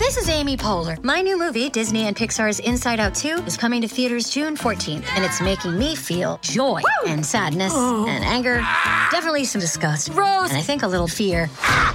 This is Amy Poehler. My new movie, Disney and Pixar's Inside Out 2, is coming to theaters June 14th, and it's making me feel joy and sadness and anger, definitely some disgust, Rose, and I think a little fear.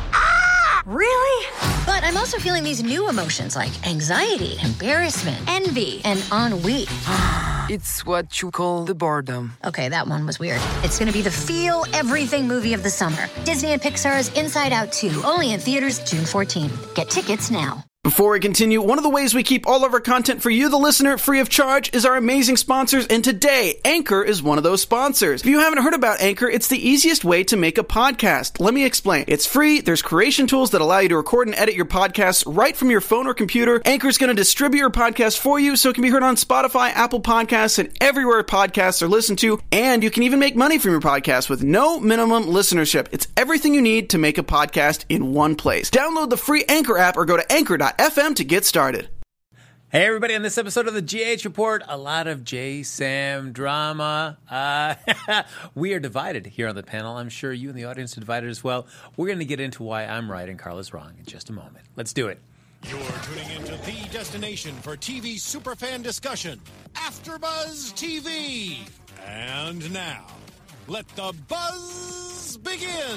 Really? But I'm also feeling these new emotions like anxiety, embarrassment, envy, and ennui. It's what you call the boredom. Okay, that one was weird. It's gonna be the feel everything movie of the summer. Disney and Pixar's Inside Out 2, only in theaters June 14th. Get tickets now. Before we continue, one of the ways we keep all of our content for you, the listener, free of charge is our amazing sponsors, and today, Anchor is one of those sponsors. If you haven't heard about Anchor, it's the easiest way to make a podcast. Let me explain. It's free, there's creation tools that allow you to record and edit your podcasts right from your phone or computer. Anchor's going to distribute your podcast for you so it can be heard on Spotify, Apple Podcasts, and everywhere podcasts are listened to, and you can even make money from your podcast with no minimum listenership. It's everything you need to make a podcast in one place. Download the free Anchor app or go to anchor.fm to get started. Hey everybody, on this episode of the GH Report, a lot of J-Sam drama. We are divided here on the panel. I'm sure you and the audience are divided as well. We're going to get into why I'm right and Carla's wrong in just a moment. Let's do it. You're tuning into the destination for TV superfan discussion, AfterBuzz TV. And now, let the buzz begin.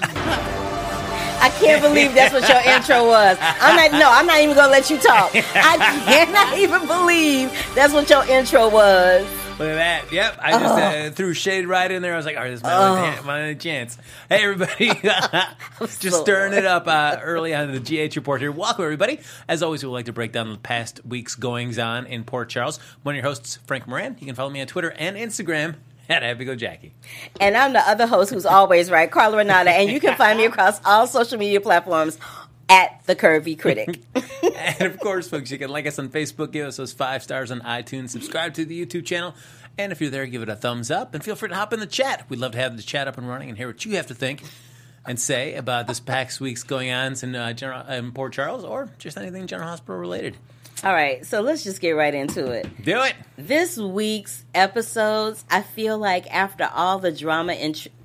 I can't believe that's what your intro was. I'm not even going to let you talk. I cannot even believe that's what your intro was. Look at that. Yep. I just threw shade right in there. I was like, all right, this is my only chance. Hey, everybody. Just stirring it up early on the GH Report here. Welcome, everybody. As always, we would like to break down the past week's goings-on in Port Charles. One of your hosts, Frank Moran. You can follow me on Twitter and Instagram at Happy Go Jackie. And I'm the other host who's always right, Carla Renata. And you can find me across all social media platforms at The Curvy Critic. And of course, folks, you can like us on Facebook, give us those 5 stars on iTunes, subscribe to the YouTube channel, and if you're there, give it a thumbs up, and feel free to hop in the chat. We'd love to have the chat up and running and hear what you have to think and say about this past week's going-ons in Port Charles, or just anything General Hospital related. All right, so let's just get right into it. Do it. This week's episodes, I feel like after all the drama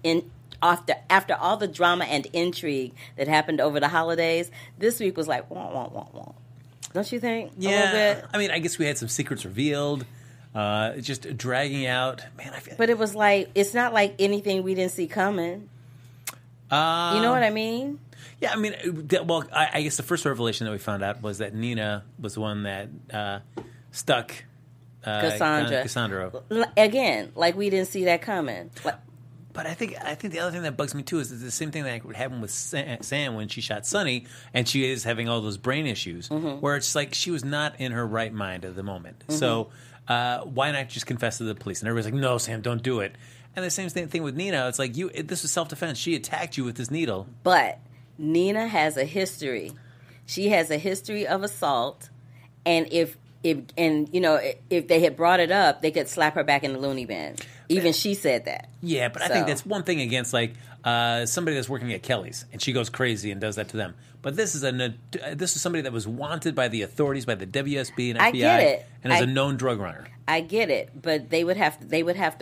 after all the drama and intrigue that happened over the holidays, this week was like wah wah wah wah. Don't you think? Yeah. A little bit? I mean, I guess we had some secrets revealed. Just dragging out. Man, I feel. But it was like it's not like anything we didn't see coming. You know what I mean? Yeah, I mean, well, I guess the first revelation that we found out was that Nina was the one that stuck Cassandra. Again, like we didn't see that coming. But I think the other thing that bugs me too is the same thing that happened with Sam when she shot Sonny, and she is having all those brain issues, where it's like she was not in her right mind at the moment. So why not just confess to the police? And everybody's like, "No, Sam, don't do it." And the same thing with Nina. It's like this was self-defense. She attacked you with this needle. But Nina has a history. She has a history of assault, and if they had brought it up, they could slap her back in the loony bin. Even she said that. Yeah, but I think that's one thing against like somebody that's working at Kelly's and she goes crazy and does that to them. But this is somebody that was wanted by the authorities, by the WSB and FBI, I get it. And is a known drug runner. I get it, but they would have to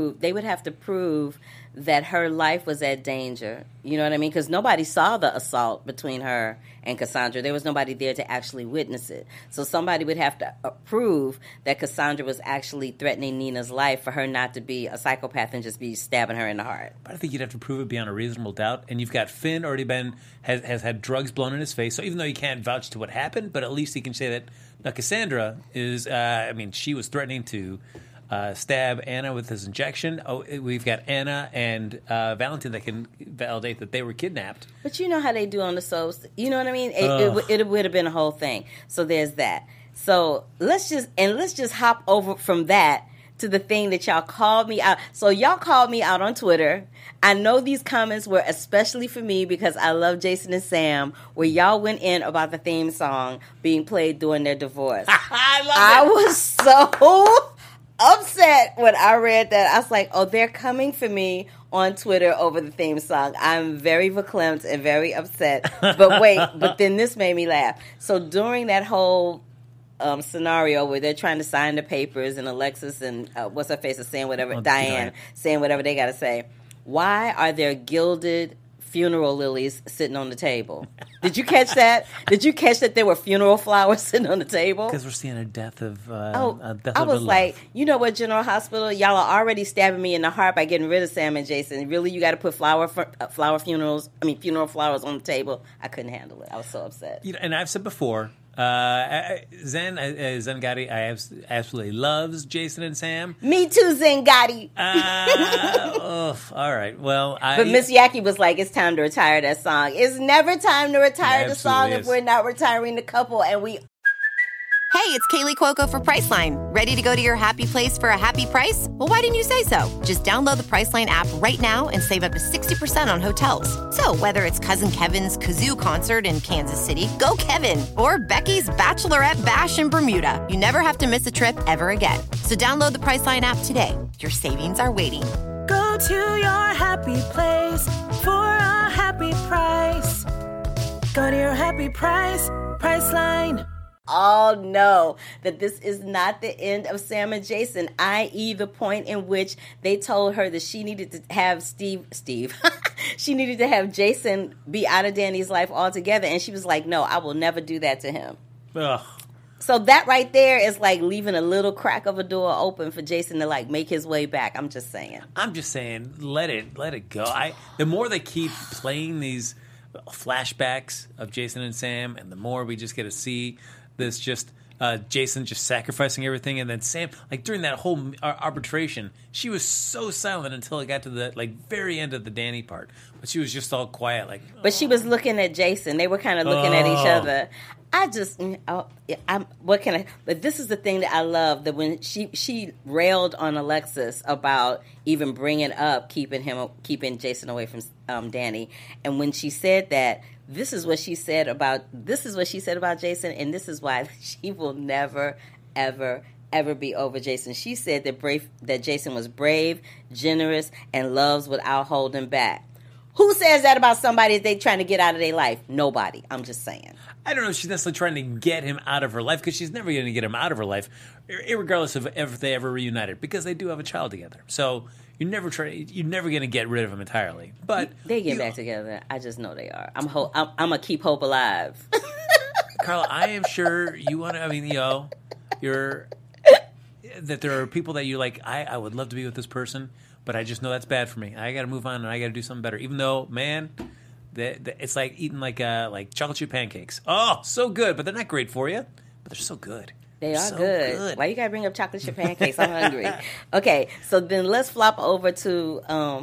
prove that her life was at danger. You know what I mean? Because nobody saw the assault between her and Cassandra. There was nobody there to actually witness it. So somebody would have to prove that Cassandra was actually threatening Nina's life for her not to be a psychopath and just be stabbing her in the heart. But I think you'd have to prove it beyond a reasonable doubt. And you've got Finn already has had drugs blown in his face. So even though you can't vouch to what happened, but at least he can say that now Cassandra is, she was threatening to stab Anna with his injection. Oh, we've got Anna and Valentin that can validate that they were kidnapped. But you know how they do on the soaps. You know what I mean? It would have been a whole thing. So there's that. So let's just hop over from that to the thing that y'all called me out. So y'all called me out on Twitter. I know these comments were especially for me because I love Jason and Sam, where y'all went in about the theme song being played during their divorce. I was so upset when I read that. I was like, oh, they're coming for me on Twitter over the theme song. I'm very verklempt and very upset. But then this made me laugh. So during that whole scenario where they're trying to sign the papers and Alexis and what's her face is saying whatever, Diane saying whatever they got to say. Why are there gilded funeral lilies sitting on the table. Did you catch that? Did you catch that there were funeral flowers sitting on the table? Because we're seeing a death of I was like, you know what, General Hospital, y'all are already stabbing me in the heart by getting rid of Sam and Jason. Really, you got to put funeral flowers on the table? I couldn't handle it. I was so upset. And I've said before, Zen Gotti, absolutely loves Jason and Sam. Me too, Zen Gotti. All right. Well, but Miss Yaki was like, it's time to retire that song. It's never time to retire the song if we're not retiring the couple, and we. Hey, it's Kaylee Cuoco for Priceline. Ready to go to your happy place for a happy price? Well, why didn't you say so? Just download the Priceline app right now and save up to 60% on hotels. So whether it's Cousin Kevin's Kazoo Concert in Kansas City, go Kevin, or Becky's Bachelorette Bash in Bermuda, you never have to miss a trip ever again. So download the Priceline app today. Your savings are waiting. Go to your happy place for a happy price. Go to your happy price, Priceline. All know that this is not the end of Sam and Jason, i.e. the point in which they told her that she needed to have Steve. She needed to have Jason be out of Danny's life altogether. And she was like, no, I will never do that to him. Ugh. So that right there is like leaving a little crack of a door open for Jason to like make his way back. I'm just saying, let it go. The more they keep playing these flashbacks of Jason and Sam, and the more we just get to see this just Jason just sacrificing everything, and then Sam, like during that whole arbitration, she was so silent until it got to the like very end of the Danny part. But she was just all quiet, like. But she was looking at Jason. They were kind of looking at each other. But this is the thing that I love, that when she railed on Alexis about even bringing up keeping Jason away from Danny, and when she said that. This is what she said about Jason, and this is why she will never, ever, ever be over Jason. She said that Jason was brave, generous, and loves without holding back. Who says that about somebody they trying to get out of their life? Nobody. I'm just saying. I don't know if she's necessarily trying to get him out of her life, because she's never going to get him out of her life, regardless of if they ever reunited, because they do have a child together. So you're never going to get rid of him entirely. But they get back together. I just know they are. I'm gonna keep hope alive. Carla, I am sure you want to. I mean, you're that there are people that you like. I would love to be with this person, but I just know that's bad for me. I got to move on, and I got to do something better. Even though, man, it's like eating like chocolate chip pancakes. Oh, so good, but they're not great for you. But they're so good. They are so good. Why you gotta bring up chocolate chip pancakes? I'm hungry. Okay, so then let's flop over to.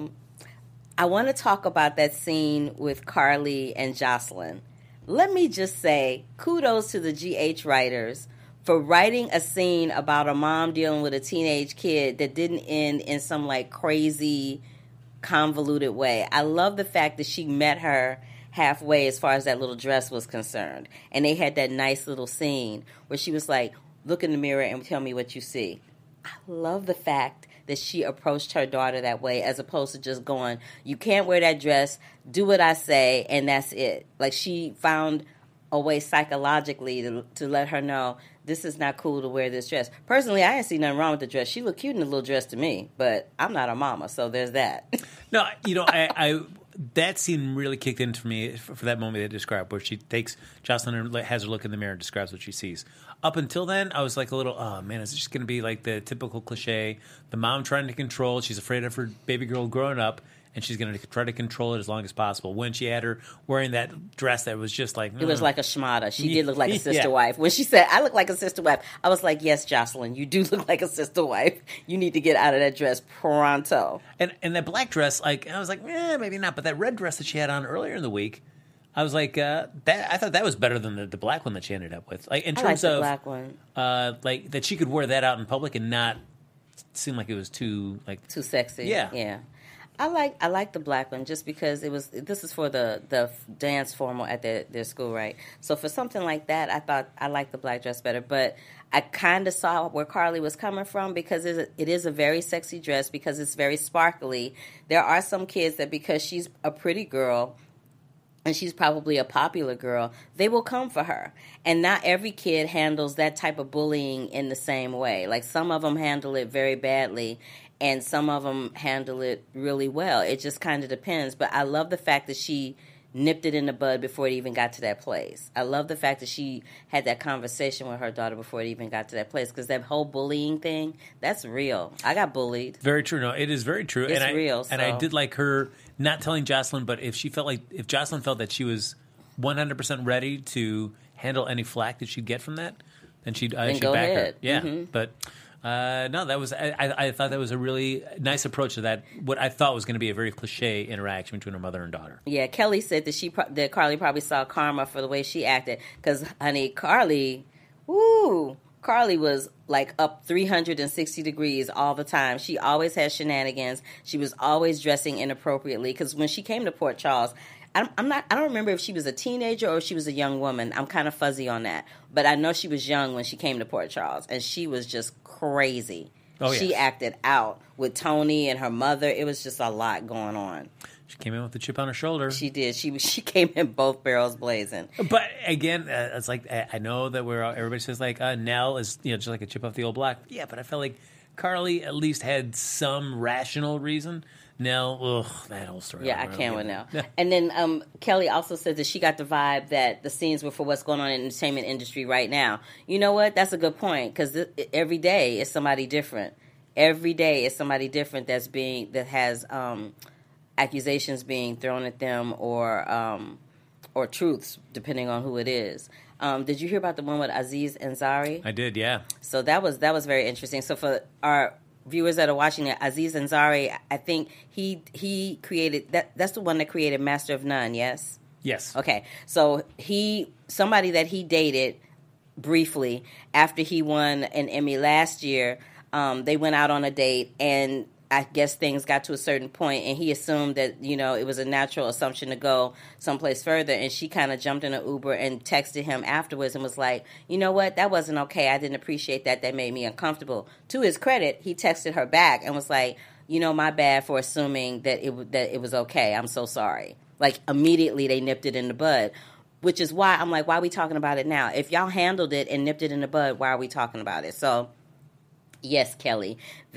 I want to talk about that scene with Carly and Jocelyn. Let me just say, kudos to the GH writers for writing a scene about a mom dealing with a teenage kid that didn't end in some like crazy, convoluted way. I love the fact that she met her halfway as far as that little dress was concerned. And they had that nice little scene where she was like, look in the mirror and tell me what you see. I love the fact that she approached her daughter that way, as opposed to just going, you can't wear that dress, do what I say, and that's it. Like, she found a way psychologically to let her know, this is not cool to wear this dress. Personally, I didn't see nothing wrong with the dress. She looked cute in the little dress to me, but I'm not a mama, so there's that. No, I that scene really kicked in for me for that moment they described, where she takes Jocelyn and has her look in the mirror and describes what she sees. Up until then, I was like a little, oh man, is it just going to be like the typical cliche? The mom trying to control, she's afraid of her baby girl growing up, and she's going to try to control it as long as possible. When she had her wearing that dress that was just like... It was like a schmata. She did look like a sister wife. When she said, I look like a sister wife, I was like, yes, Jocelyn, you do look like a sister wife. You need to get out of that dress pronto. And that black dress, like, I was like, maybe not. But that red dress that she had on earlier in the week, I was like, I thought that was better than the black one that she ended up with. Like, in terms of... black one. Like, that she could wear that out in public and not seem like it was too sexy. Yeah. I like the black one just because this is for the dance formal at their school, right? So for something like that, I liked the black dress better. But I kind of saw where Carly was coming from, because it is a very sexy dress, because it's very sparkly. There are some kids that, because she's a pretty girl and she's probably a popular girl, they will come for her. And not every kid handles that type of bullying in the same way. Like, some of them handle it very badly. and some of them handle it really well. It just kind of depends. But I love the fact that she nipped it in the bud before it even got to that place. I love the fact that she had that conversation with her daughter before it even got to that place, because that whole bullying thing, that's real. I got bullied. Very true. No, it is very true. It's real. And I did like her not telling Jocelyn, but if Jocelyn felt that she was 100% ready to handle any flack that she'd get from that, then she'd back her. Yeah, but no, that was I thought that was a really nice approach to that. What I thought was going to be a very cliche interaction between her mother and daughter. Yeah, Kelly said that that Carly probably saw karma for the way she acted, because honey, Carly was like up 360 degrees all the time. She always had shenanigans. She was always dressing inappropriately, because when she came to Port Charles, I don't remember if she was a teenager or if she was a young woman. I'm kind of fuzzy on that. But I know she was young when she came to Port Charles, and she was just crazy. Oh, yeah. She acted out with Tony and her mother. It was just a lot going on. She came in with a chip on her shoulder. She did. She came in both barrels blazing. But again, it's like, I know that everybody says like Nell is just like a chip off the old block. Yeah, but I felt like Carly at least had some rational reason. Nell, that whole story. Yeah, I can't with Nell. And then Kelly also said that she got the vibe that the scenes were for what's going on in the entertainment industry right now. You know what? That's a good point, because every day is somebody different. Every day is somebody different that has accusations being thrown at them or truths, depending on who it is. Did you hear about the one with Aziz Ansari? I did, yeah. So that was very interesting. So for our viewers that are watching it, Aziz Ansari, I think he created that's the one that created Master of None, yes? Yes. Okay. So somebody that he dated briefly after he won an Emmy last year, they went out on a date, and I guess things got to a certain point, and he assumed that, it was a natural assumption to go someplace further, and she kind of jumped in an Uber and texted him afterwards and was like, you know what, that wasn't okay. I didn't appreciate that. That made me uncomfortable. To his credit, he texted her back and was like, my bad for assuming that it was okay. I'm so sorry. Like, immediately they nipped it in the bud, which is why I'm like, why are we talking about it now? If y'all handled it and nipped it in the bud, why are we talking about it? So, yes, Kelly,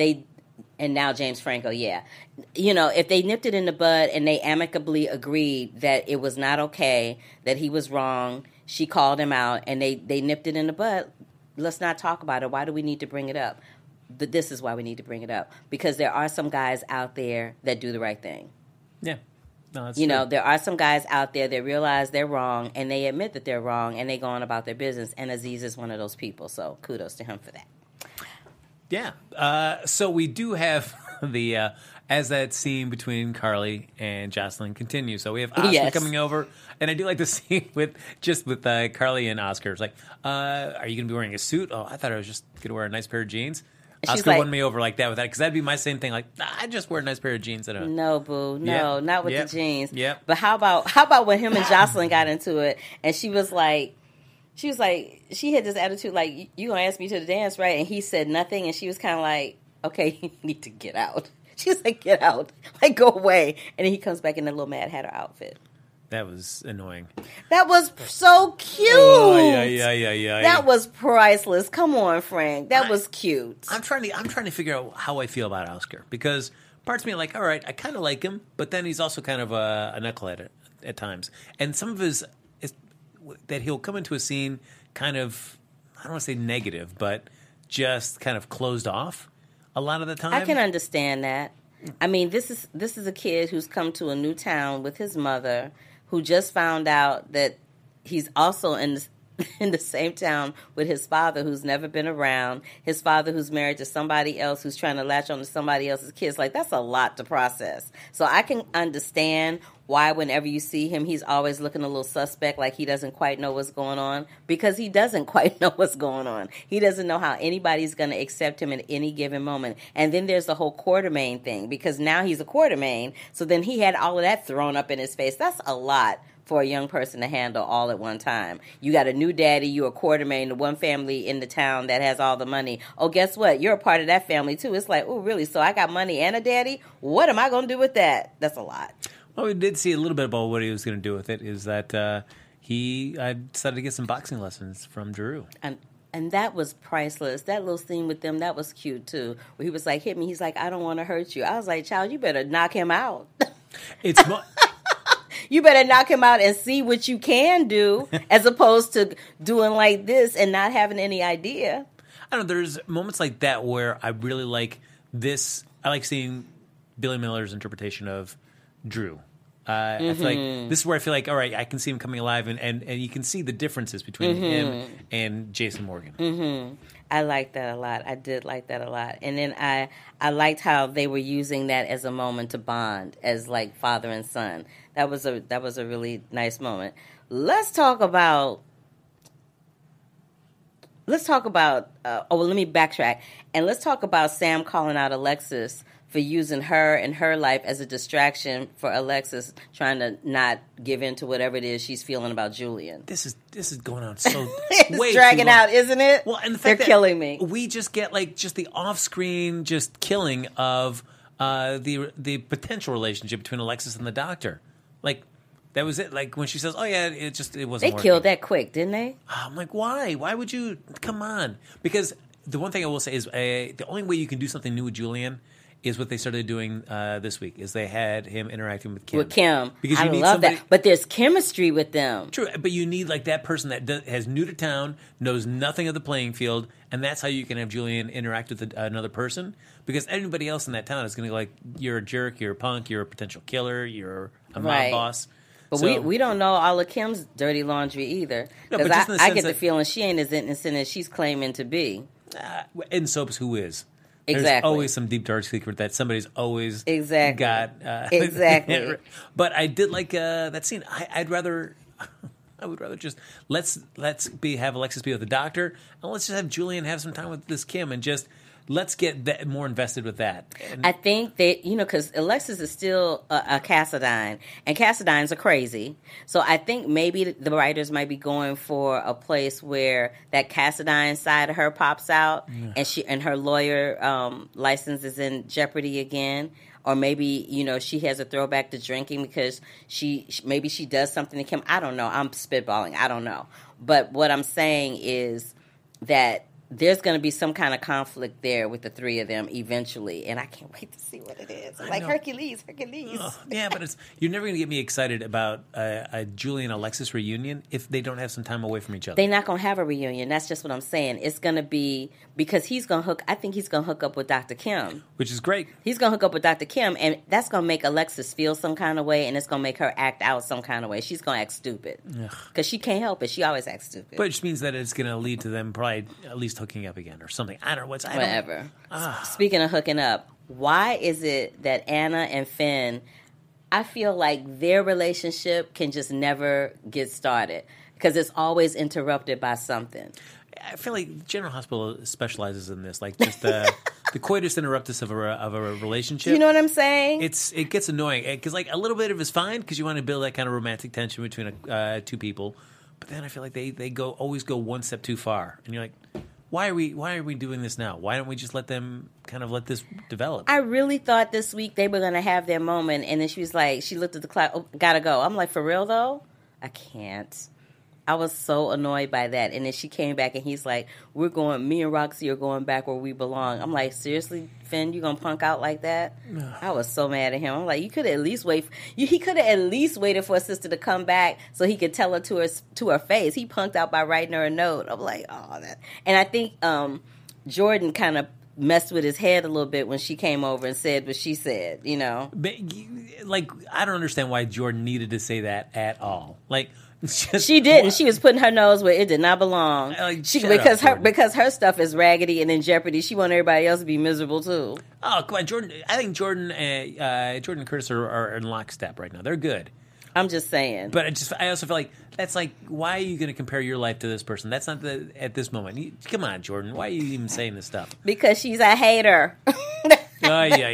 and now James Franco, yeah. If they nipped it in the bud and they amicably agreed that it was not okay, that he was wrong, she called him out, and they nipped it in the bud, let's not talk about it. Why do we need to bring it up? This is why we need to bring it up. Because there are some guys out there that do the right thing. Yeah. No, that's true. There are some guys out there that realize they're wrong, and they admit that they're wrong, and they go on about their business, and Aziz is one of those people, so kudos to him for that. Yeah. So we do have the as that scene between Carly and Jocelyn continues. So we have Oscar coming over, and I do like the scene with Carly and Oscar. It's like, are you going to be wearing a suit? Oh, I thought I was just going to wear a nice pair of jeans. Oscar won me over like that with that, because that'd be my same thing. Like, I just wear a nice pair of jeans. No, boo, no, not with the jeans. Yep. But how about when him and Jocelyn got into it, and she was like, she had this attitude like, you gonna ask me to the dance, right? And he said nothing, and she was kind of like, okay, you need to get out. She was like, get out, like, go away. And then he comes back in a little Mad Hatter outfit. That was annoying. That was so cute. Oh, yeah. That was priceless. Come on, Frank. That was cute. I'm trying to figure out how I feel about Oscar, because parts of me are like, all right, I kind of like him, but then he's also kind of a knucklehead at times. And some of his that he'll come into a scene kind of, I don't want to say negative, but just kind of closed off a lot of the time. I can understand that. I mean, this is a kid who's come to a new town with his mother, who just found out that he's also in the same town with his father, who's never been around, his father who's married to somebody else, who's trying to latch on to somebody else's kids. Like, that's a lot to process. So I can understand why whenever you see him, he's always looking a little suspect, like he doesn't quite know what's going on, because he doesn't quite know what's going on. He doesn't know how anybody's going to accept him at any given moment. And then there's the whole Quartermaine thing, because now he's a Quartermaine, so then he had all of that thrown up in his face. That's a lot for a young person to handle all at one time. You got a new daddy, you're a Quartermaine, the one family in the town that has all the money. Oh, guess what? You're a part of that family too. It's like, oh, really? So I got money and a daddy? What am I going to do with that? That's a lot. Well, we did see a little bit about what he was going to do with it, is that he decided to get some boxing lessons from Drew. And And that was priceless. That little scene with them, that was cute too. Where he was like, hit me. He's like, I don't want to hurt you. I was like, child, you better knock him out. You better knock him out and see what you can do, as opposed to doing like this and not having any idea. I don't know. There's moments like that where I really like this. I like seeing Billy Miller's interpretation of Drew. I feel like this is where I feel like, all right, I can see him coming alive, and you can see the differences between him and Jason Morgan. I like that a lot. I did like that a lot. And then I liked how they were using that as a moment to bond as like father and son. That was a really nice moment. Let's talk about let me backtrack. And let's talk about Sam calling out Alexis for using her and her life as a distraction for Alexis trying to not give in to whatever it is she's feeling about Julian. This is going on so it's way dragging too long. out, isn't it? Well, and the they're fact killing me. We just get like just the off-screen just killing of the potential relationship between Alexis and the doctor. Like that was it. Like when she says, "Oh yeah, it wasn't." They working. killed that quick, didn't they? I'm like, why? Why would you? Come on. Because the one thing I will say is the only way you can do something new with Julian is what they started doing this week. Is they had him interacting with Kim. Because I love that. But there's chemistry with them. True, but you need like that person that has new to town, knows nothing of the playing field, and that's how you can have Julian interact with another person. Because anybody else in that town is going to be like, you're a jerk, you're a punk, you're a potential killer, you're a mob boss. But we don't know all of Kim's dirty laundry either. Because I get the feeling she ain't as innocent as she's claiming to be. In soaps, who is? Exactly. There's always some deep dark secret that somebody's always got. Exactly. But I did like that scene. I would rather just let's have Alexis be with the doctor, and let's just have Julian have some time with this Kim, and just let's get more invested with that. And I think that, because Alexis is still a Cassadine, and Cassadines are crazy. So I think maybe the writers might be going for a place where that Cassadine side of her pops out, and her lawyer license is in jeopardy again. Or maybe, she has a throwback to drinking because maybe she does something to Kim. I don't know. I'm spitballing. I don't know. But what I'm saying is that there's going to be some kind of conflict there with the three of them eventually, and I can't wait to see what it is. Like Hercules. Yeah, but you're never going to get me excited about a Julian Alexis reunion if they don't have some time away from each other. They're not going to have a reunion. That's just what I'm saying. It's going to be because I think he's going to hook up with Dr. Kim. Which is great. He's going to hook up with Dr. Kim, and that's going to make Alexis feel some kind of way, and it's going to make her act out some kind of way. She's going to act stupid because she can't help it. She always acts stupid. But it just means that it's going to lead to them probably at least hooking up again or something. I don't know. Whatever. Speaking of hooking up, why is it that Anna and Finn, I feel like their relationship can just never get started because it's always interrupted by something. I feel like General Hospital specializes in this, like just the coitus interruptus of a relationship. You know what I'm saying? It gets annoying because like a little bit of it's fine because you want to build that kind of romantic tension between two people, but then I feel like they always go one step too far, and you're like, why are we doing this now? Why don't we just let them kind of let this develop? I really thought this week they were going to have their moment, and then she looked at the clock, oh, gotta go. I'm like, for real though? I can't. I was so annoyed by that. And then she came back and he's like, me and Roxy are going back where we belong. I'm like, seriously, Finn, you gonna punk out like that? I was so mad at him. I'm like, you could at least he could have at least waited for a sister to come back so he could tell her to her face. He punked out by writing her a note. I'm like, oh, that. And I think Jordan kind of messed with his head a little bit when she came over and said what she said, But, like, I don't understand why Jordan needed to say that at all. Like, she didn't. She was putting her nose where it did not belong. Because her stuff is raggedy and in jeopardy. She wanted everybody else to be miserable too. Oh, come on, Jordan! I think Jordan and Curtis are in lockstep right now. They're good. I'm just saying. But I also feel like that's like, why are you going to compare your life to this person? That's not at this moment. Come on, Jordan. Why are you even saying this stuff? Because she's a hater. She's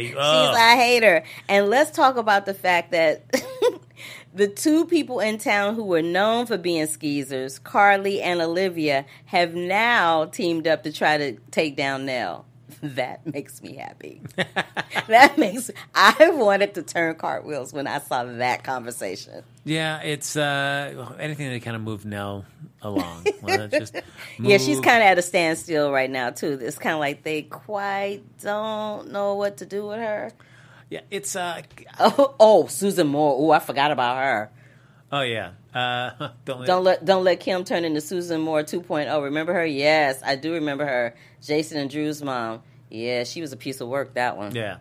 a hater. And let's talk about the fact that the two people in town who were known for being skeezers, Carly and Olivia, have now teamed up to try to take down Nell. that makes me happy. I wanted to turn cartwheels when I saw that conversation. Yeah, it's anything that kind of moved Nell along. Well, just yeah, she's kind of at a standstill right now, too. It's kind of like they quite don't know what to do with her. Yeah, it's... Susan Moore. Oh, I forgot about her. Oh, yeah. Don't let Kim turn into Susan Moore 2.0. Remember her? Yes, I do remember her. Jason and Drew's mom. Yeah, she was a piece of work, that one. Yeah.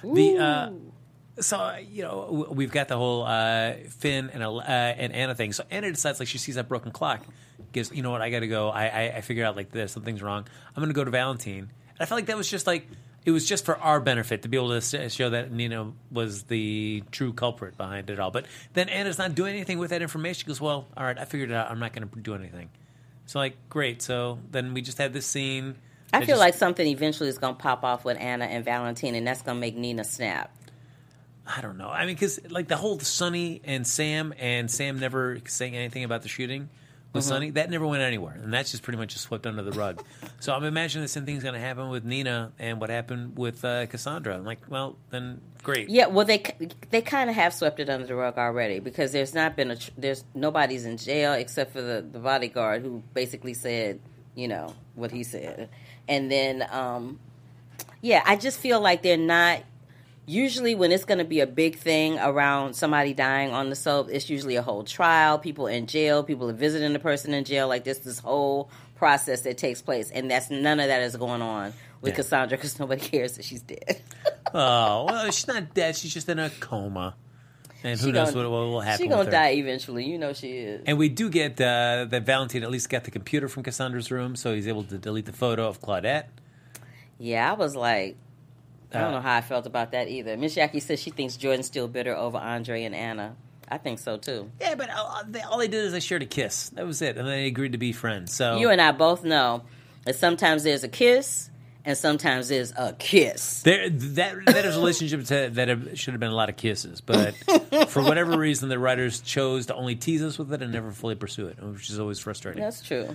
So, we've got the whole Finn and Anna thing. So Anna decides, like, she sees that broken clock. Goes, you know what, I got to go. I figured out, like, this. Something's wrong. I'm going to go to Valentine. And I felt like that was just, like, it was just for our benefit to be able to show that Nina was the true culprit behind it all. But then Anna's not doing anything with that information. She goes, well, all right, I figured it out. I'm not going to do anything. So, like, great. So then we just had this scene. I feel like something eventually is going to pop off with Anna and Valentine, and that's going to make Nina snap. I don't know. I mean, because, like, the whole Sonny and Sam never saying anything about the shooting with Sonny, that never went anywhere. And that's just pretty much just swept under the rug. So I'm imagining the same thing's going to happen with Nina and what happened with Cassandra. I'm like, well, then great. Yeah, well, they kind of have swept it under the rug already because there's not been there's nobody's in jail except for the bodyguard who basically said, what he said. And then, I just feel like they're not. Usually when it's going to be a big thing around somebody dying on the soap, it's usually a whole trial, people in jail, people are visiting the person in jail, like this whole process that takes place. And none of that is going on with Cassandra because nobody cares that she's dead. Oh, well, she's not dead. She's just in a coma. And who knows what will happen She's going to die eventually. She is. And we do get that Valentine at least got the computer from Cassandra's room, so he's able to delete the photo of Claudette. Yeah, I was like... I don't know how I felt about that either. Miss Jackie says she thinks Jordan's still bitter over Andre and Anna. I think so, too. Yeah, but all they did is they shared a kiss. That was it. And they agreed to be friends. So you and I both know that sometimes there's a kiss and sometimes there's a kiss. That is a relationship that should have been a lot of kisses. But for whatever reason, the writers chose to only tease us with it and never fully pursue it, which is always frustrating. That's true.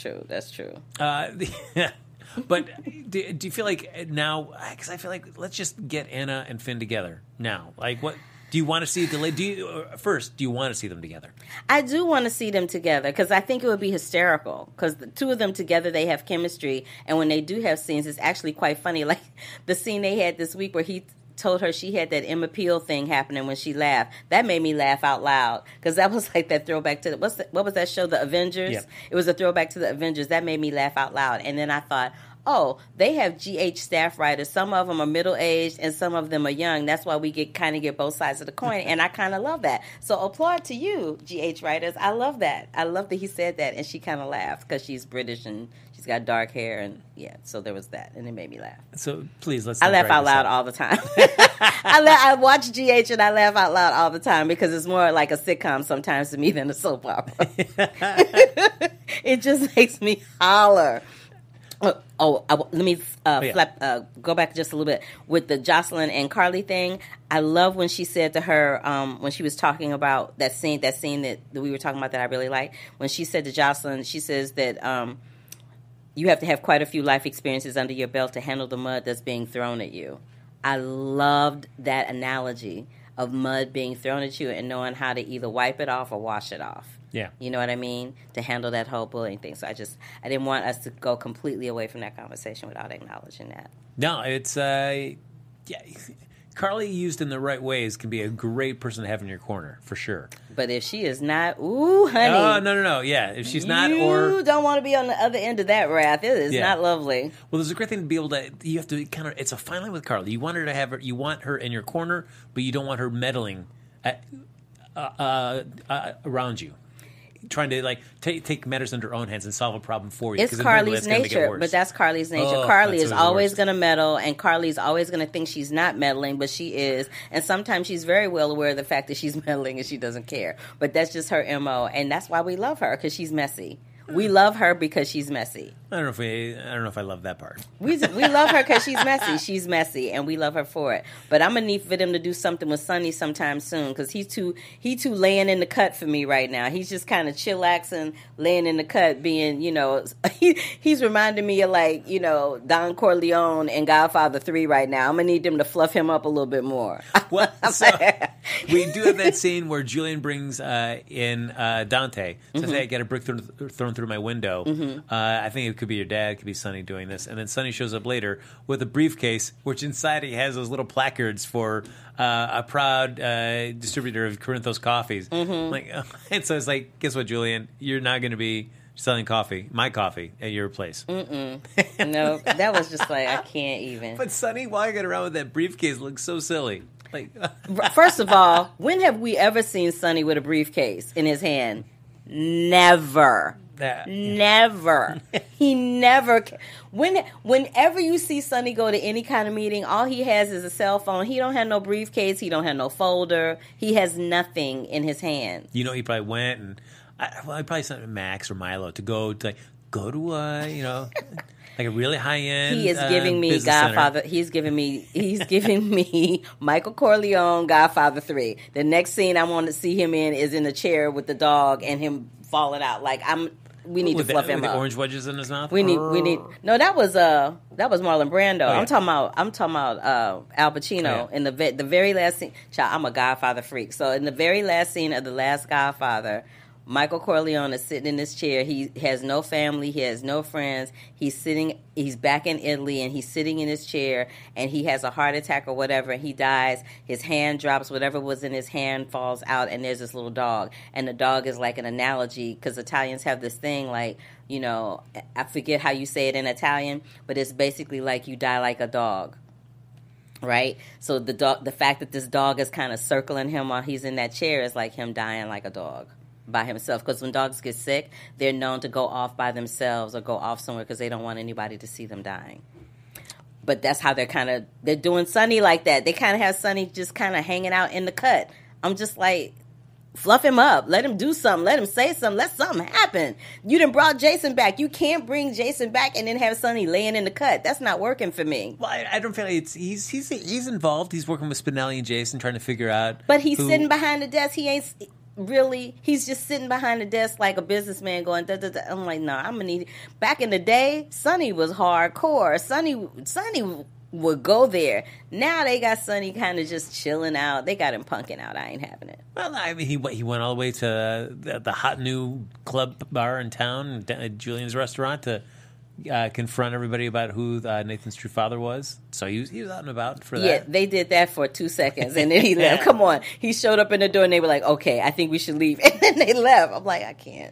But do you feel like now, because I feel like let's just get Anna and Finn together now. Like, what do you want to see it delayed? Do you want to see them together? I do want to see them together because I think it would be hysterical because the two of them together, they have chemistry. And when they do have scenes, it's actually quite funny. Like the scene they had this week where he told her she had that Emma Peel thing happening when she laughed. That made me laugh out loud because that was like that throwback to what was that show, The Avengers? Yep. It was a throwback to The Avengers. That made me laugh out loud. And then I thought, oh, they have GH staff writers. Some of them are middle-aged and some of them are young. That's why we get both sides of the coin, and I kind of love that. So applaud to you, GH writers. I love that. I love that he said that, and she kind of laughed because she's British and she's got dark hair, and so there was that, and it made me laugh. So please, let's. I laugh out loud all the time. I watch GH and I laugh out loud all the time because it's more like a sitcom sometimes to me than a soap opera. It just makes me holler. Let me go back just a little bit with the Jocelyn and Carly thing. I love when she said to her when she was talking about that scene that we were talking about that I really like. When she said to Jocelyn, she says that you have to have quite a few life experiences under your belt to handle the mud that's being thrown at you. I loved that analogy of mud being thrown at you and knowing how to either wipe it off or wash it off. Yeah. You know what I mean? To handle that whole bullying thing. So I didn't want us to go completely away from that conversation without acknowledging that. No, it's, Carly used in the right ways can be a great person to have in your corner, for sure. But if she is not, ooh, honey. Oh, no. Yeah, if she's not, you don't want to be on the other end of that wrath. It is not lovely. Well, there's a great thing to be able to, you have to kind of, it's a fine line with Carly. You want her to have her, you want her in your corner, but you don't want her meddling around you. Trying to take matters into her own hands and solve a problem for you. It's Carly's nature, but that's Carly's nature. Carly is always going to meddle, and Carly's always going to think she's not meddling, but she is. And sometimes she's very well aware of the fact that she's meddling and she doesn't care. But that's just her MO, and that's why we love her, because she's messy. We love her because she's messy. I don't know if I love that part. We love her because she's messy. She's messy, and we love her for it. But I'm gonna need for them to do something with Sonny sometime soon because he too laying in the cut for me right now. He's just kind of chillaxing, laying in the cut, being he's reminding me of Don Corleone and Godfather 3 right now. I'm gonna need them to fluff him up a little bit more. Well, so we do have that scene where Julian brings in Dante. Says, "Hey, I got a brick thrown through my window. I think it could be your dad. It could be Sonny doing this." And then Sonny shows up later with a briefcase, which inside he has those little placards for a proud distributor of Corinthos coffees. And so it's like, guess what, Julian? You're not going to be selling my coffee at your place. No, that was just like, I can't even. But Sonny walking around with that briefcase looks so silly. First of all, when have we ever seen Sonny with a briefcase in his hand? Never. Never. He never. Whenever you see Sonny go to any kind of meeting, all he has is a cell phone. He don't have no briefcase. He don't have no folder. He has nothing in his hand. He probably went and he probably sent Max or Milo to go to like a really high end. He is giving me Godfather. Center. He's giving me Michael Corleone, Godfather 3. The next scene I want to see him in is in the chair with the dog and him falling out. We need to fluff him with up. The orange wedges in his mouth. We need. No, that was Marlon Brando. Oh, yeah. I'm talking about Al Pacino in the very last scene. Child, I'm a Godfather freak. So in the very last scene of The Last Godfather, Michael Corleone is sitting in this chair. He has no family. He has no friends. He's back in Italy, and he's sitting in his chair, and he has a heart attack or whatever, and he dies. His hand drops. Whatever was in his hand falls out, and there's this little dog. And the dog is like an analogy, because Italians have this thing I forget how you say it in Italian, but it's basically like you die like a dog. Right? So the fact that this dog is kind of circling him while he's in that chair is like him dying like a dog. By himself, because when dogs get sick, they're known to go off by themselves or go off somewhere because they don't want anybody to see them dying. But that's how they're doing Sonny like that. They kind of have Sonny just kind of hanging out in the cut. I'm just like, fluff him up, let him do something, let him say something, let something happen. You done brought Jason back. You can't bring Jason back and then have Sonny laying in the cut. That's not working for me. Well, I don't feel like he's involved. He's working with Spinelli and Jason trying to figure out. But he's sitting behind the desk. He ain't. Really, he's just sitting behind the desk like a businessman going, da, da, da. I'm like, no, I'm going to need it. Back in the day, Sonny was hardcore. Sonny would go there. Now they got Sonny kind of just chilling out. They got him punking out. I ain't having it. Well, I mean, he went all the way to the hot new club bar in town, Julian's restaurant, to confront everybody about who Nathan's true father was. So he was out and about for that. Yeah, they did that for 2 seconds, and then he left. Come on. He showed up in the door, and they were like, okay, I think we should leave. And then they left. I'm like, I can't.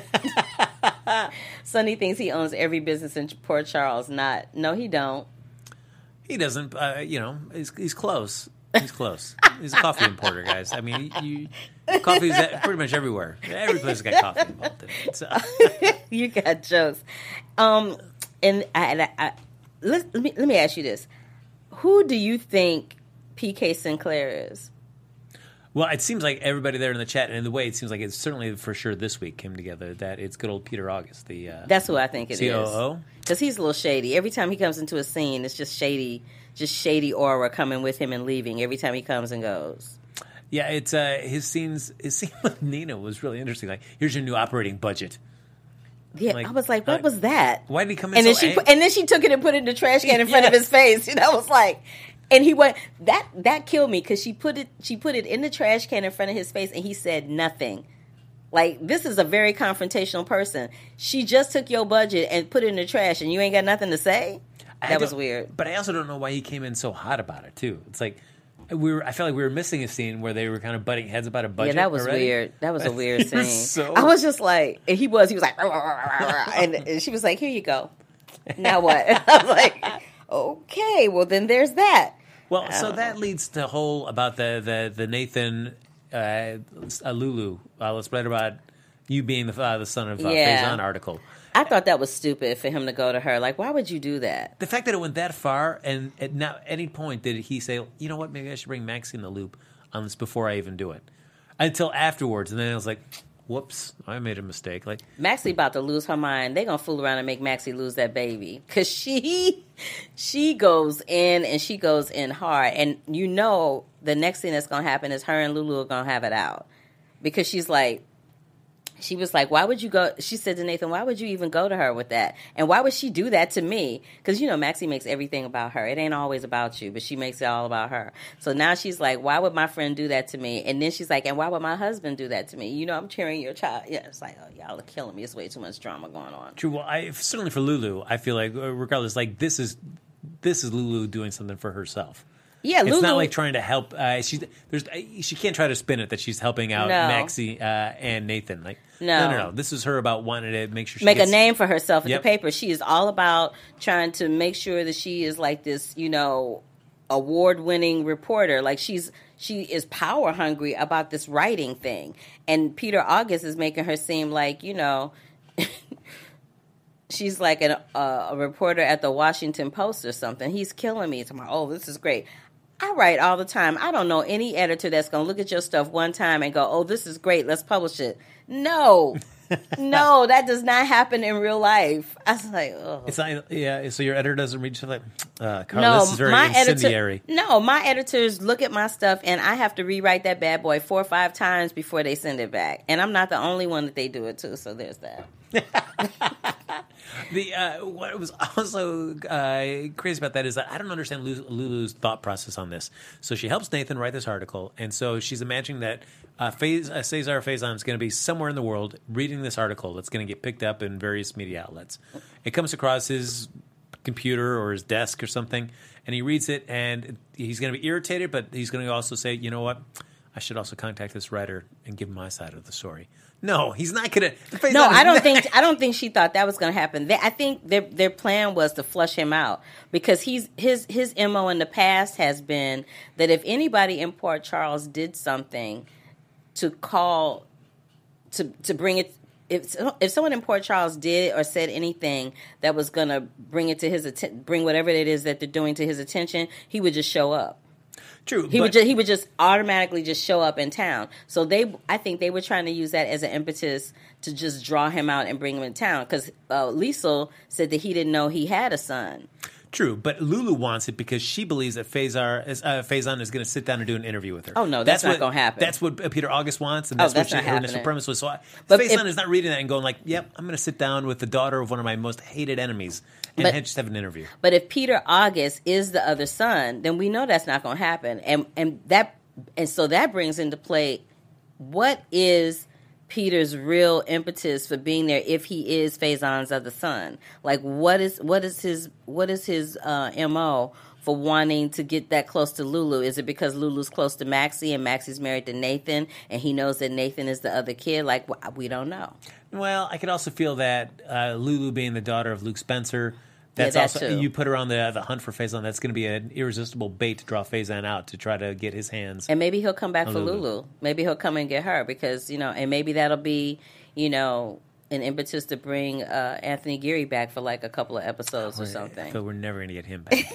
Sonny thinks he owns every business in Port Charles. No, he don't. He doesn't. He's close. He's close. He's a coffee importer, guys. I mean, coffee's pretty much everywhere. Every place has got coffee involved in it. So. You got jokes. And let me ask you this: who do you think PK Sinclair is? Well, it seems like everybody there in the chat, and in the way it seems like it's certainly for sure this week came together that it's good old Peter August. That's who I think it COO? is. Because he's a little shady. Every time he comes into a scene, it's just shady aura coming with him and leaving every time he comes and goes. Yeah, it's his scene with Nina was really interesting. Like, here's your new operating budget. Yeah, I was like, what was that? Why did he come in and then she took it and put it in the trash can in front of his face. And I was like, and he went, that killed me because she put it in the trash can in front of his face and he said nothing. Like, this is a very confrontational person. She just took your budget and put it in the trash and you ain't got nothing to say? That was weird. But I also don't know why he came in so hot about it, too. It's like, I felt like we were missing a scene where they were kind of butting heads about a budget. Yeah, that was already. Weird. That was a weird scene. I was just like, and he was like, and she was like, here you go. Now what? And I was like, okay, well then there's that. Well, so that leads to whole about the Nathan Lulu. Let's write about you being the son of Faison article. I thought that was stupid for him to go to her. Like, why would you do that? The fact that it went that far, and at not any point did he say, you know what, maybe I should bring Maxie in the loop on this before I even do it. Until afterwards, and then I was like, whoops, I made a mistake. Like Maxie about to lose her mind. They gonna fool around and make Maxie lose that baby because she goes in and she goes in hard, and you know the next thing that's gonna happen is her and Lulu are gonna have it out because she was like, why would you go? She said to Nathan, why would you even go to her with that? And why would she do that to me? Because, you know, Maxie makes everything about her. It ain't always about you, but she makes it all about her. So now she's like, why would my friend do that to me? And then she's like, and why would my husband do that to me? You know, I'm cheering your child. Yeah, it's like, oh, y'all are killing me. It's way too much drama going on. True. Well, certainly for Lulu, I feel like, regardless, like this is Lulu doing something for herself. Yeah, Lulu. It's not like trying to help. She can't try to spin it that she's helping out Maxie and Nathan. Like, no. This is her about wanting to make sure she make gets a name for herself in the paper. She is all about trying to make sure that she is like this, you know, award-winning reporter. Like she is power hungry about this writing thing. And Peter August is making her seem like, you know, she's like a reporter at the Washington Post or something. He's killing me. Tomorrow. Oh, this is great. I write all the time. I don't know any editor that's going to look at your stuff one time and go, oh, this is great. Let's publish it. No. No, that does not happen in real life. I was like, oh. It's not, yeah, so your editor doesn't read you like, Carla, this is very incendiary. My editors look at my stuff and I have to rewrite that bad boy 4 or 5 times before they send it back. And I'm not the only one that they do it to, so there's that. What was also crazy about that is that I don't understand Lulu's thought process on this. So she helps Nathan write this article, and so she's imagining that Cesar Faison is going to be somewhere in the world reading this article that's going to get picked up in various media outlets. It comes across his computer or his desk or something, and he reads it, and he's going to be irritated, but he's going to also say, you know what? I should also contact this writer and give my side of the story. No, he's not going to. No, I don't think she thought that was going to happen. I think their plan was to flush him out because his MO in the past has been that if anybody in Port Charles did something to call to bring it. If someone in Port Charles did or said anything that was going to bring it to bring whatever it is that they're doing to his attention, he would just show up. True. He would just automatically just show up in town. So I think they were trying to use that as an impetus to just draw him out and bring him in town. Because Liesl said that he didn't know he had a son. True, but Lulu wants it because she believes that Faison is going to sit down and do an interview with her. Oh no, that's not going to happen. That's what Peter August wants, and that's what her initial premise was. So Faison is not reading that and going like, "Yep, I'm going to sit down with the daughter of one of my most hated enemies and just have an interview." But if Peter August is the other son, then we know that's not going to happen, and so that brings into play what is Peter's real impetus for being there if he is Faison's other son. Like what is his MO for wanting to get that close to Lulu? Is it because Lulu's close to Maxie and Maxie's married to Nathan and he knows that Nathan is the other kid? Like we don't know. Well, I could also feel that Lulu being the daughter of Luke Spencer, that's that also too. You put her on the hunt for Faison. That's going to be an irresistible bait to draw Faison out to try to get his hands. And maybe he'll come back for Lulu. Maybe he'll come and get her because and maybe that'll be an impetus to bring Anthony Geary back for like a couple of episodes or something. But we're never going to get him back.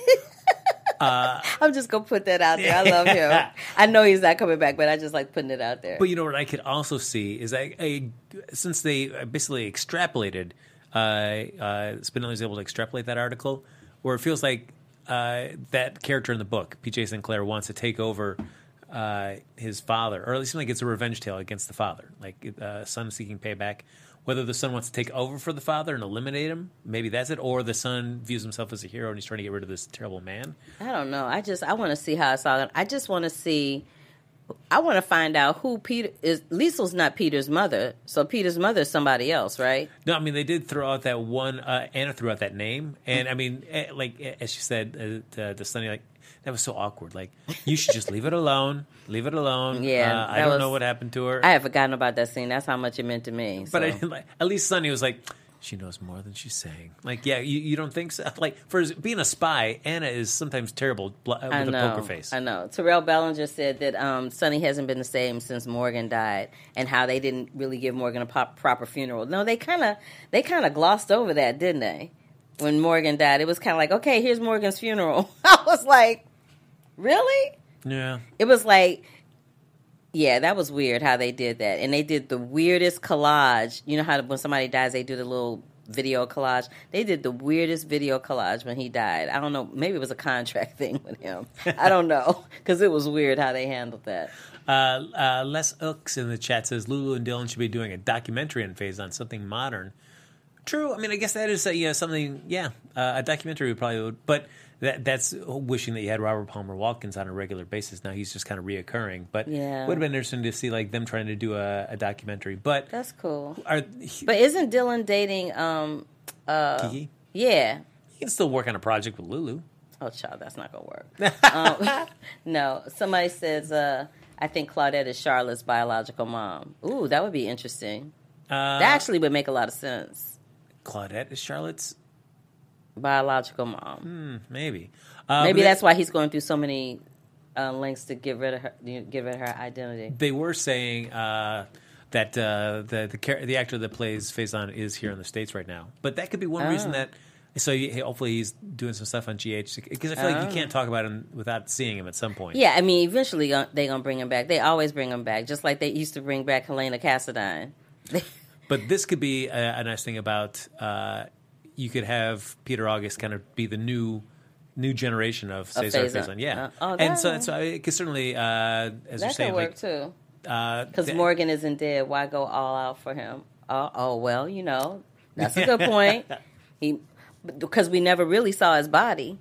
I'm just going to put that out there. I love him. I know he's not coming back, but I just like putting it out there. But you know what I could also see is since they basically extrapolated. Spinelli was able to extrapolate that article where it feels like that character in the book, P.J. Sinclair, wants to take over his father, or at least like it's a revenge tale against the father, like son seeking payback. Whether the son wants to take over for the father and eliminate him, maybe that's it, or the son views himself as a hero and he's trying to get rid of this terrible man. I don't know. I want to see how it's all. I just want to see. I want to find out who Peter is. Liesl's not Peter's mother, so Peter's mother is somebody else, right? No, I mean they did throw out that one. Anna threw out that name, and I mean, like as she said to Sonny, like that was so awkward. Like you should just leave it alone. Leave it alone. Yeah, I don't know what happened to her. I had forgotten about that scene. That's how much it meant to me. So. But at least Sonny was like, she knows more than she's saying. Like, yeah, you don't think so? Like, for being a spy, Anna is sometimes terrible with a poker face. I know. Terrell Bellinger said that Sonny hasn't been the same since Morgan died, and how they didn't really give Morgan a proper funeral. No, they kind of glossed over that, didn't they? When Morgan died, it was kind of like, okay, here's Morgan's funeral. I was like, really? Yeah. It was like Yeah, that was weird how they did that. And they did the weirdest collage. You know how when somebody dies, they do the little video collage? They did the weirdest video collage when he died. I don't know. Maybe it was a contract thing with him. I don't know. Because it was weird how they handled that. Les Ooks in the chat says Lulu and Dylan should be doing a documentary on Phase on something modern. True. I mean, I guess that is something. Yeah, a documentary would probably would, but that's wishing that you had Robert Palmer Watkins on a regular basis. Now he's just kind of reoccurring, but Yeah. would have been interesting to see like them trying to do a documentary. But That's cool. Are, But isn't Dylan dating? Kiki? Yeah. He can still work on a project with Lulu. Oh, child, that's not gonna work. No, somebody says I think Claudette is Charlotte's biological mom. Ooh, that would be interesting. That actually would make a lot of sense. Claudette is Charlotte's Biological mom. maybe. Maybe but that's why he's going through so many lengths to get rid of her identity. They were saying that the actor that plays Faison is here in the States right now, but that could be one reason that. So hopefully he's doing some stuff on GH because I feel like you can't talk about him without seeing him at some point. Yeah, I mean, eventually they're gonna bring him back. They always bring him back, just like they used to bring back Helena Cassadine. But this could be a nice thing about you could have Peter August kind of be the new generation of Cesar Faison. Yeah, and so it could certainly, as you're saying, that could work too. Because Morgan isn't dead, why go all out for him? Oh well, that's a good point. Because we never really saw his body.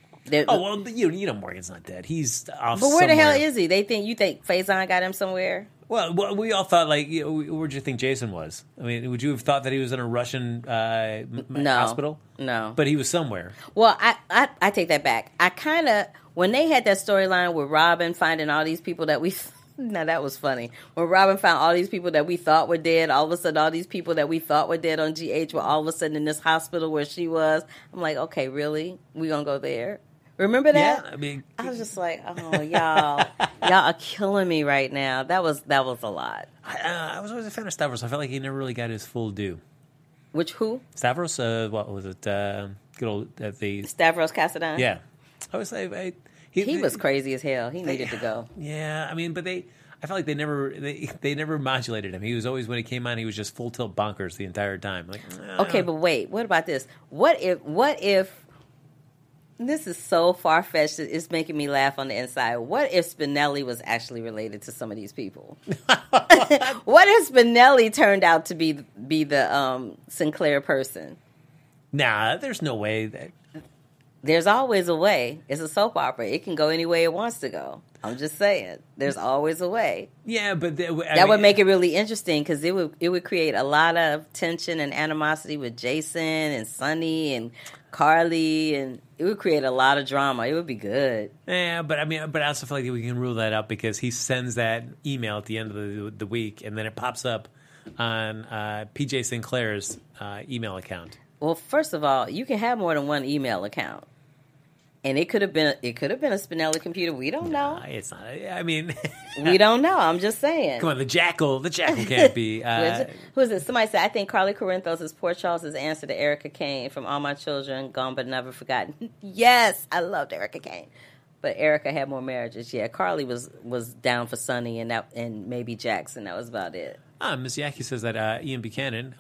Morgan's not dead. He's off. But where somewhere. the hell is he? You think Faison got him somewhere? Well, we all thought where'd you think Jason was? I mean, would you have thought that he was in a Russian hospital? No, but he was somewhere. Well, I take that back. I kind of when they had that storyline with Robin finding all these people that we. Now, that was funny. When Robin found all these people that we thought were dead, all of a sudden all these people that we thought were dead on GH were all of a sudden in this hospital where she was. I'm like, okay, really? We gonna go there? Remember that? Yeah, I mean... I was just like, oh, y'all are killing me right now. That was a lot. I was always a fan of Stavros. I felt like he never really got his full due. Which who? Stavros, what was it? Good old... Stavros Cassadine? Yeah. I was like... He was crazy as hell. He needed to go. Yeah, I mean, but I felt like they never modulated him. He was always, when he came on, he was just full tilt bonkers the entire time. Like, okay, but wait, what about this? What if this is so far fetched? It's making me laugh on the inside. What if Spinelli was actually related to some of these people? What if Spinelli turned out to be the Sinclair person? Nah, there's no way that. There's always a way. It's a soap opera. It can go any way it wants to go. I'm just saying. There's always a way. Yeah, but that would make it really interesting because it would create a lot of tension and animosity with Jason and Sonny and Carly, and it would create a lot of drama. It would be good. Yeah, but I also feel like we can rule that out because he sends that email at the end of the week, and then it pops up on PJ Sinclair's email account. Well, first of all, you can have more than one email account. And it could have been a Spinelli computer. We don't know. It's not. I mean, we don't know. I'm just saying. Come on, the jackal can't be. Who is it? Somebody said, I think Carly Corinthos is Poor Charles's answer to Erica Kane from All My Children, Gone But Never Forgotten. Yes, I loved Erica Kane. But Erica had more marriages. Yeah, Carly was down for Sonny and maybe Jackson. That was about it. Ms. Yaki says that Ian Buchanan,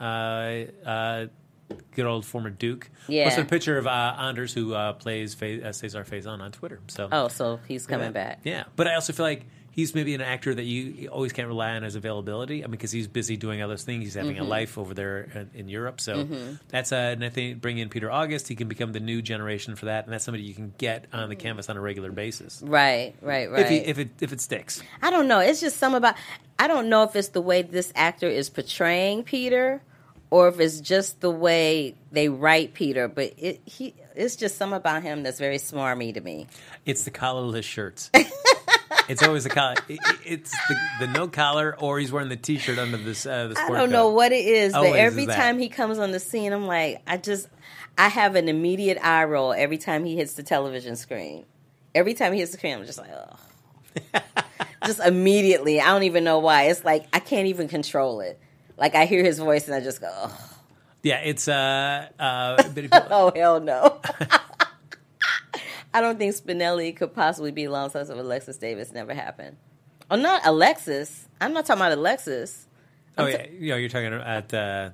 good old former Duke. Yeah. Posted a picture of Anders, who plays Cesar Faison on Twitter. So he's coming back. Yeah, but I also feel like he's maybe an actor that you always can't rely on his availability. I mean, because he's busy doing other things. He's having a life over there in Europe. So that's and I think bring in Peter August, he can become the new generation for that, and that's somebody you can get on the canvas on a regular basis. Right. If it sticks. I don't know. It's just something about. I don't know if it's the way this actor is portraying Peter, or if it's just the way they write Peter, but it's just something about him that's very smarmy to me. It's the collarless shirts. It's always the collar. It's the no collar, or he's wearing the T-shirt under the sport I don't know what it is, but every is time he comes on the scene, I'm like, I have an immediate eye roll every time he hits the television screen. Every time he hits the screen, I'm just like, ugh. Just immediately. I don't even know why. It's like I can't even control it. Like, I hear his voice, and I just go, ugh. Yeah, it's... oh, hell no. I don't think Spinelli could possibly be alongside of Alexis Davis. Never happened. Oh, not Alexis. I'm not talking about Alexis. You're talking about.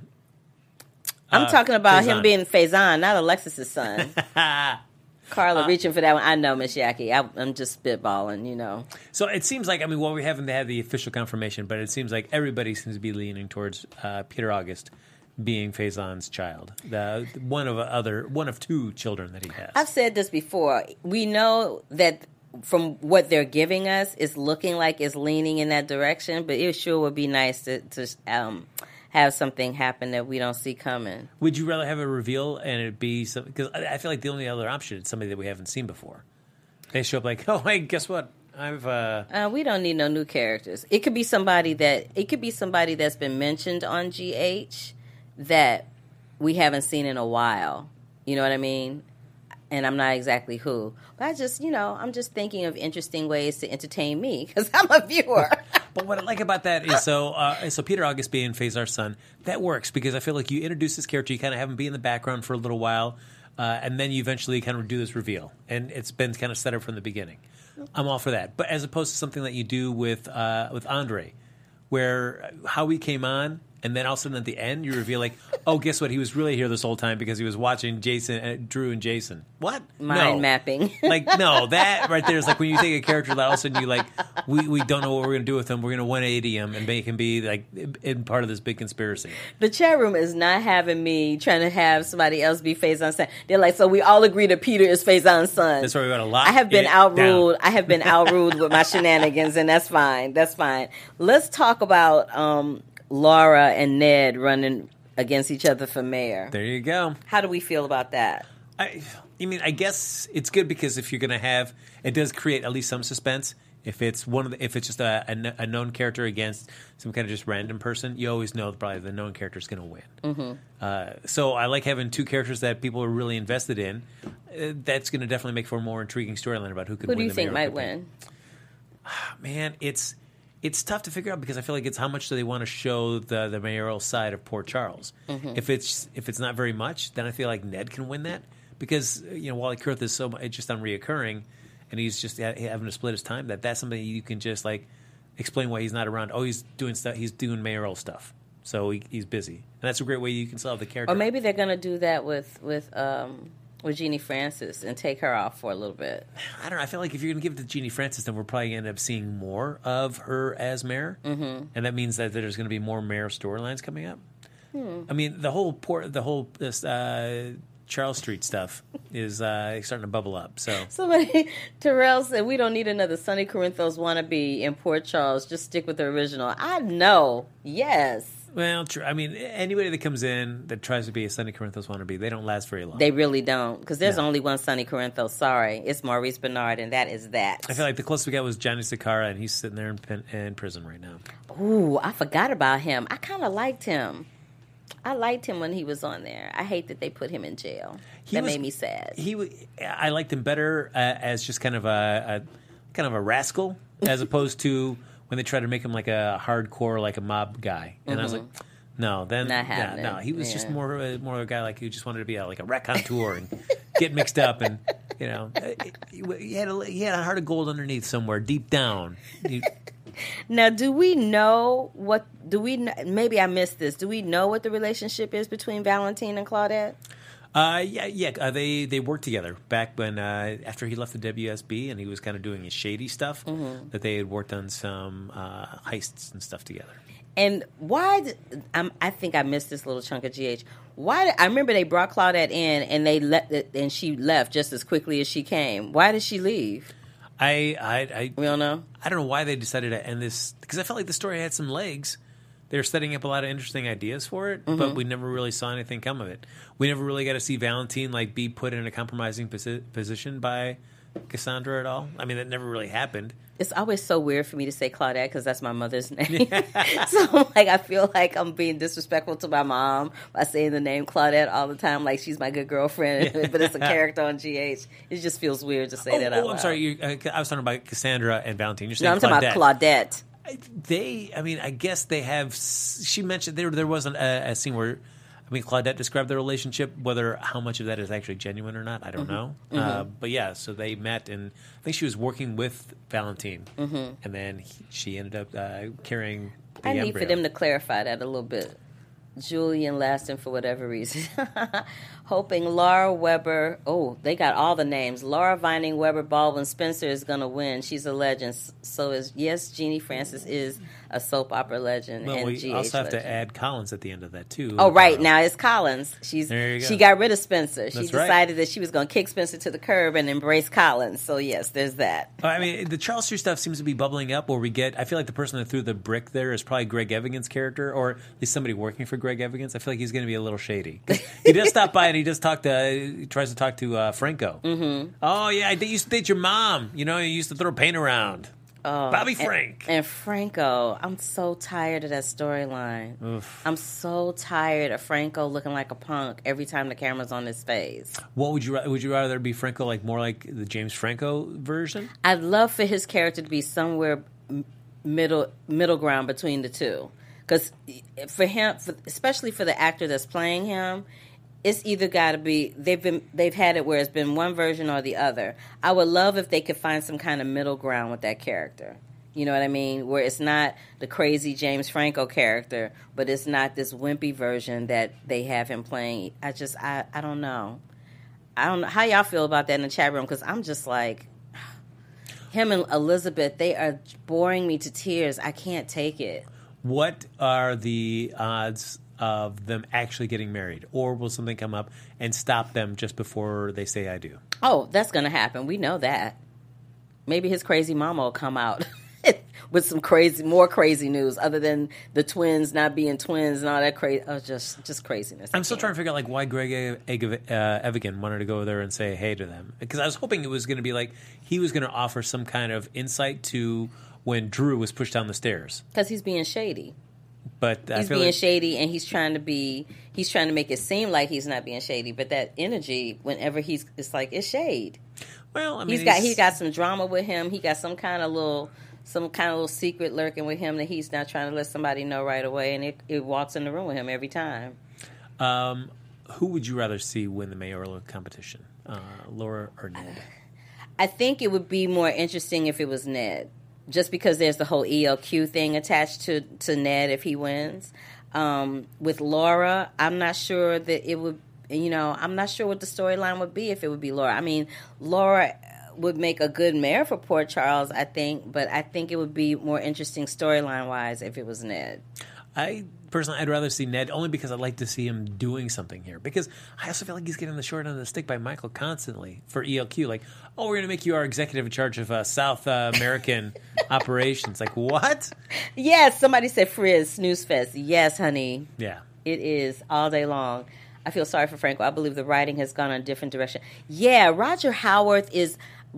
I'm talking about Faison. him being Faison, not Alexis's son. Carla reaching for that one. I know, Miss Jackie. I'm just spitballing, you know. So it seems like, we haven't had the official confirmation, but it seems like everybody seems to be leaning towards Peter August being Faison's child, one of two children that he has. I've said this before. We know that from what they're giving us, it's looking like it's leaning in that direction, but it sure would be nice to have something happen that we don't see coming. Would you rather have a reveal and it be something? Because I feel like the only other option is somebody that we haven't seen before. They show up like, oh, hey, guess what? We don't need no new characters. It could be somebody that's been mentioned on GH that we haven't seen in a while. You know what I mean? And I'm not exactly who. But I'm just thinking of interesting ways to entertain me because I'm a viewer. But what I like about that is so Peter August being Faisar's son, that works because I feel like you introduce this character, you kind of have him be in the background for a little while, and then you eventually kind of do this reveal. And it's been kind of set up from the beginning. I'm all for that. But as opposed to something that you do with Andre, where how he came on, and then all of a sudden at the end you reveal like, oh, guess what? He was really here this whole time because he was watching Drew and Jason. What? Mind mapping. Like, no, that right there is like when you take a character that all of a sudden you like, we don't know what we're going to do with him. We're going to 180 him and make him be like in part of this big conspiracy. The chat room is not having me trying to have somebody else be Faison's son. They're like, so we all agree that Peter is Faison's son. That's why we got a lot. I have been outruled. I have been outruled with my shenanigans, and that's fine. That's fine. Let's talk about Laura and Ned running against each other for mayor. There you go. How do we feel about that? I guess it's good because if you're going to have, it does create at least some suspense. If it's just a known character against some kind of just random person, you always know probably the known character is going to win. Mm-hmm. So I like having two characters that people are really invested in. That's going to definitely make for a more intriguing storyline about who could win. Who do you think might win? Man, it's tough to figure out because I feel like it's how much do they want to show the mayoral side of Port Charles. Mm-hmm. If it's not very much, then I feel like Ned can win that because Wally Kurth is it's just on reoccurring, and he's just having to split his time. That's something you can just like explain why he's not around. Oh, he's doing stuff. He's doing mayoral stuff, so he's busy, and that's a great way you can solve the character. Or maybe they're going to do that with Jeannie Francis and take her off for a little bit. I don't know. I feel like if you're going to give it to Jeannie Francis, then we're probably going to end up seeing more of her as mayor, and that means that there's going to be more mayor storylines coming up. I mean, the whole Charles Street stuff is starting to bubble up. So Terrell said we don't need another Sonny Corinthos wannabe in Port Charles. Just stick with the original. I know. Yes. Well, true. I mean, anybody that comes in that tries to be a Sonny Corinthos wannabe, they don't last very long. They really don't, because there's only one Sonny Corinthos. Sorry, it's Maurice Bernard, and that is that. I feel like the closest we got was Johnny Sakara, and he's sitting there in prison right now. Ooh, I forgot about him. I kind of liked him. I liked him when he was on there. I hate that they put him in jail. That made me sad. I liked him better as just kind of a rascal, as opposed to when they tried to make him like a hardcore, like a mob guy. And I was like, no, then not happening. No, he was just more of a guy like who just wanted to be like a raconteur and get mixed up, and he had a heart of gold underneath somewhere deep down. Now, do we know maybe I missed this. Do we know what the relationship is between Valentine and Claudette? Yeah. They worked together back when after he left the WSB and he was kind of doing his shady stuff. That they had worked on some heists and stuff together. And why? I think I missed this little chunk of GH. Why? I remember they brought Claudette in and she left just as quickly as she came. Why did she leave? We don't know. I don't know why they decided to end this, because I felt like the story had some legs. They were setting up a lot of interesting ideas for it, but we never really saw anything come of it. We never really got to see Valentine be put in a compromising position by Cassandra at all. I mean, that never really happened. It's always so weird for me to say Claudette because that's my mother's name. So I feel like I'm being disrespectful to my mom by saying the name Claudette all the time, like she's my good girlfriend, but it's a character on GH. It just feels weird to say that out loud. I'm sorry. I was talking about Cassandra and Valentine. You're saying I'm talking about Claudette. I guess they have. She mentioned there wasn't a scene where I mean, Claudette described their relationship. Whether how much of that is actually genuine or not, I don't know. But yeah, so they met, and I think she was working with Valentine, and then she ended up carrying the I need embryo. for them to clarify that a little bit. Julian Laston, for whatever reason. Hoping Laura Weber, they got all the names. Laura Vining Weber Baldwin Spencer is going to win. She's a legend. So Jeannie Francis is a soap opera legend. Well, and we GH also have legend. to add Collins at the end of that, too. Oh, right. Now it's Collins. There you go. She got rid of Spencer. She That's right. decided that she was going to kick Spencer to the curb and embrace Collins. So, yes, there's that. I mean, the Charles Street stuff seems to be bubbling up where I feel like the person that threw the brick there is probably Greg Evigan's character, or at least somebody working for Greg Evigans. I feel like he's going to be a little shady. He does stop by and he tries to talk to Franco. Mm-hmm. Oh, yeah, I used to date your mom. You know, you used to throw paint around. Oh, Bobby Frank. And Franco, I'm so tired of that storyline. I'm so tired of Franco looking like a punk every time the camera's on his face. What would you rather be Franco more like the James Franco version? I'd love for his character to be somewhere middle ground between the two. Because for him, especially for the actor that's playing him, it's either got to be they've had it where it's been one version or the other. I would love if they could find some kind of middle ground with that character. You know what I mean? Where it's not the crazy James Franco character, but it's not this wimpy version that they have him playing. I don't know. I don't know how y'all feel about that in the chat room, because I'm just like, him and Elizabeth, they are boring me to tears. I can't take it. What are the odds of them actually getting married, or will something come up and stop them just before they say I do? Oh, that's going to happen. We know that. Maybe his crazy mama will come out with some more crazy news, other than the twins not being twins and all that crazy. Oh, just craziness. I'm still trying to figure out why Greg Evigan wanted to go there and say hey to them, because I was hoping it was going to be like he was going to offer some kind of insight to when Drew was pushed down the stairs. Because he's being shady. But he's being shady, and he's trying to make it seem like he's not being shady. But that energy, whenever it's like it's shade. Well, I mean, he's got some drama with him. He got some kind of little secret lurking with him that he's not trying to let somebody know right away, and it walks in the room with him every time. Who would you rather see win the mayoral competition, Laura or Ned? I think it would be more interesting if it was Ned. Just because there's the whole ELQ thing attached to Ned if he wins. With Laura, I'm not sure that it would, I'm not sure what the storyline would be if it would be Laura. I mean, Laura would make a good mayor for Port Charles, I think, but I think it would be more interesting storyline-wise if it was Ned. Personally, I'd rather see Ned, only because I'd like to see him doing something here. Because I also feel like he's getting the short end of the stick by Michael constantly for ELQ. Like, we're going to make you our executive in charge of South American operations. Like, what? Yes, somebody said Frizz, Snooze Fest. Yes, honey. Yeah. It is all day long. I feel sorry for Franco. I believe the writing has gone in a different direction. Yeah, Roger Howarth is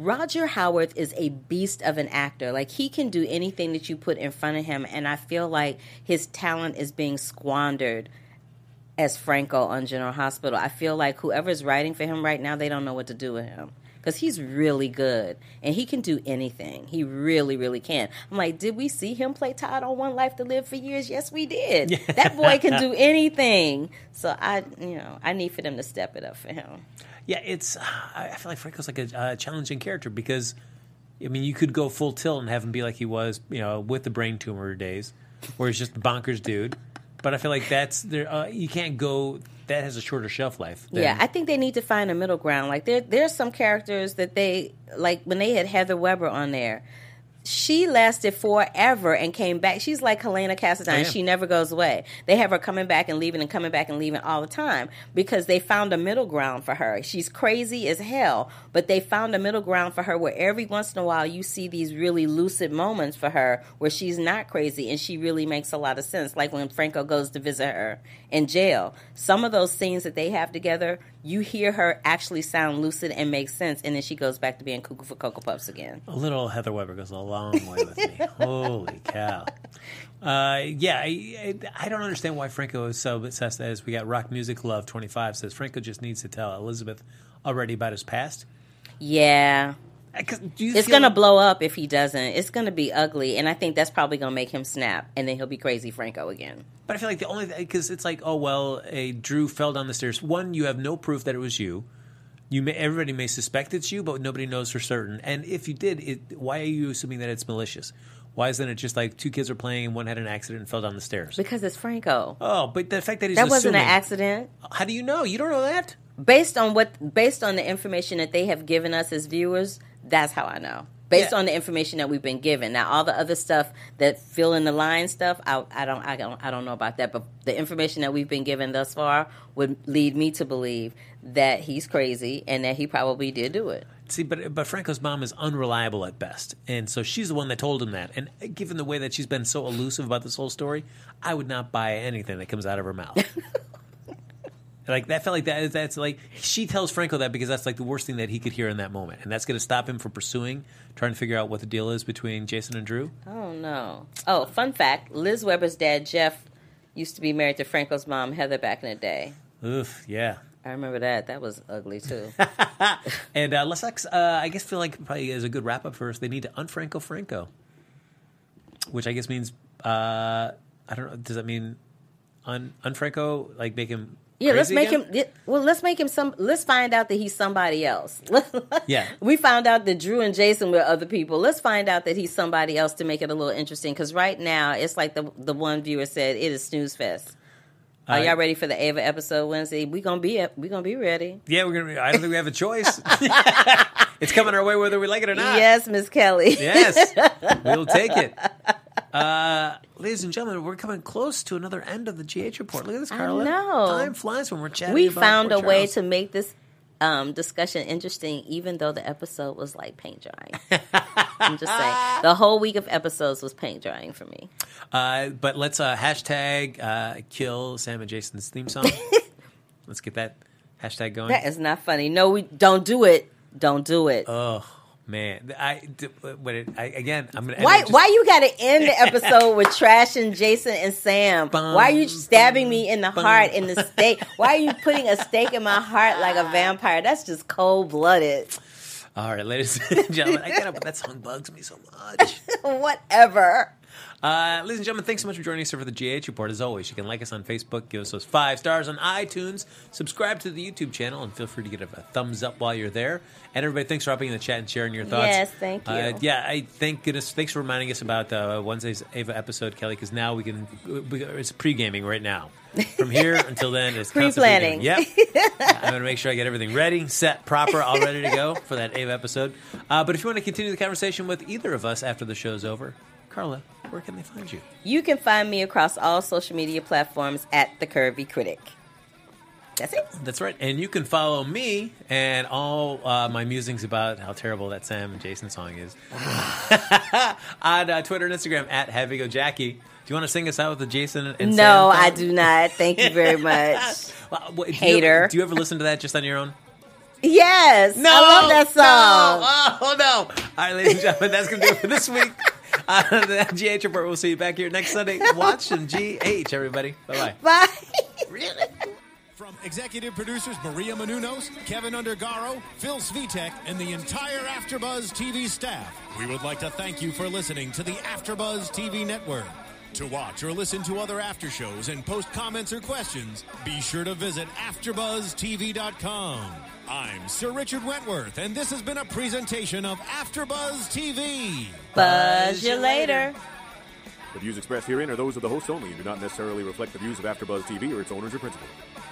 a beast of an actor. Like, he can do anything that you put in front of him, and I feel like his talent is being squandered as Franco on General Hospital. I feel like whoever's writing for him right now, they don't know what to do with him. Because he's really good, and he can do anything. He really, really can. I'm like, did we see him play Todd on One Life to Live for years? Yes, we did. Yeah. That boy can do anything. So I need for them to step it up for him. Yeah, I feel like Franco's like a challenging character because, I mean, you could go full tilt and have him be like he was, with the brain tumor days, where he's just a bonkers dude. But I feel like you can't go. That has a shorter shelf life. Yeah, I think they need to find a middle ground. Like there's some characters that they like when they had Heather Weber on there. She lasted forever and came back. She's like Helena Cassadine. She never goes away. They have her coming back and leaving and coming back and leaving all the time because they found a middle ground for her. She's crazy as hell, but they found a middle ground for her where every once in a while you see these really lucid moments for her where she's not crazy and she really makes a lot of sense. Like when Franco goes to visit her in jail. Some of those scenes that they have together, you hear her actually sound lucid and make sense, and then she goes back to being cuckoo for Cocoa Puffs again. A little Heather Weber goes a long way with me. Holy cow. I don't understand why Franco is so obsessed as we got Rock Music Love 25 says Franco just needs to tell Elizabeth already about his past. Yeah. It's going to blow up if he doesn't. It's going to be ugly, and I think that's probably going to make him snap, and then he'll be crazy Franco again. But I feel like the only because it's like, oh well, Drew fell down the stairs. One, you have no proof that it was you. Everybody may suspect it's you, but nobody knows for certain. And if you did, why are you assuming that it's malicious? Why isn't it just like two kids are playing and one had an accident and fell down the stairs? Because it's Franco. Oh, but the fact that he's wasn't an accident. How do you know? You don't know that? Based on the information that they have given us as viewers, that's how I know. Based on the information that we've been given. Now, all the other stuff that fill in the line stuff, I don't know about that. But the information that we've been given thus far would lead me to believe that he's crazy and that he probably did do it. See, but Franco's mom is unreliable at best, and so she's the one that told him that. And given the way that she's been so elusive about this whole story, I would not buy anything that comes out of her mouth. Like that felt like that's like she tells Franco that because that's like the worst thing that he could hear in that moment, and that's going to stop him from pursuing, trying to figure out what the deal is between Jason and Drew. Oh no! Oh, fun fact: Liz Weber's dad Jeff used to be married to Franco's mom Heather back in the day. Oof, yeah. I remember that. That was ugly too. And let's I guess feel like probably is a good wrap up for us. They need to unfranco Franco, which I guess means I don't know. Does that mean unfranco like make him? Yeah, let's make again? him. Well, let's make him some. Let's find out that he's somebody else. Yeah, we found out that Drew and Jason were other people. Let's find out that he's somebody else to make it a little interesting. Because right now, it's like the one viewer said, it is snooze fest. Are y'all ready for the Ava episode Wednesday? We gonna be ready. Yeah, we're gonna. I don't think we have a choice. It's coming our way whether we like it or not. Yes, Miss Kelly. Yes, we'll take it. Ladies and gentlemen, we're coming close to another end of the GH report. Look at this, Carla. I know. Time flies when we're chatting. We about found Port a way Charles. to make this discussion interesting, even though the episode was like paint drying. I'm just saying, the whole week of episodes was paint drying for me. But let's hashtag kill Sam and Jason's theme song. Let's get that hashtag going. That is not funny. No, we don't do it. Don't do it. Oh man, I'm gonna. Why you got to end the episode with trashing Jason and Sam? Why are you stabbing me in the heart in the stake? Why are you putting a stake in my heart like a vampire? That's just cold blooded. All right, ladies and gentlemen, I get it, but that song bugs me so much. Whatever. Ladies and gentlemen, thanks so much for joining us here for the GH Report. As always, you can like us on Facebook, give us those 5 stars on iTunes, subscribe to the YouTube channel, and feel free to give a thumbs up while you're there. And everybody, thanks for hopping in the chat and sharing your thoughts. Yes, thank you. Thank goodness. Thanks for reminding us about Wednesday's Ava episode, Kelly, because now it's pre-gaming right now. From here until then, it's pre-planning. Yep. I'm going to make sure I get everything ready, set, proper, all ready to go for that Ava episode. But if you want to continue the conversation with either of us after the show's over, Carla, where can they find you? You can find me across all social media platforms at The Curvy Critic. That's it. That's right. And you can follow me and all my musings about how terrible that Sam and Jason song is on Twitter and Instagram at HaveYoGoJackie. Do you want to sing us out with the Jason and Sam? No, I do not. Thank you very much. Hater. Do you ever listen to that just on your own? Yes. No, I love that song. No. Oh, no. All right, ladies and gentlemen, that's going to do it for this week. The GH Report. We'll see you back here next Sunday. Watch some GH, everybody. Bye-bye. Bye. Really? From executive producers Maria Menounos, Kevin Undergaro, Phil Svitek, and the entire AfterBuzz TV staff, we would like to thank you for listening to the AfterBuzz TV network. To watch or listen to other after shows and post comments or questions, be sure to visit AfterBuzzTV.com. I'm Sir Richard Wentworth, and this has been a presentation of AfterBuzz TV. Buzz you later. The views expressed herein are those of the hosts only and do not necessarily reflect the views of AfterBuzz TV or its owners or principals.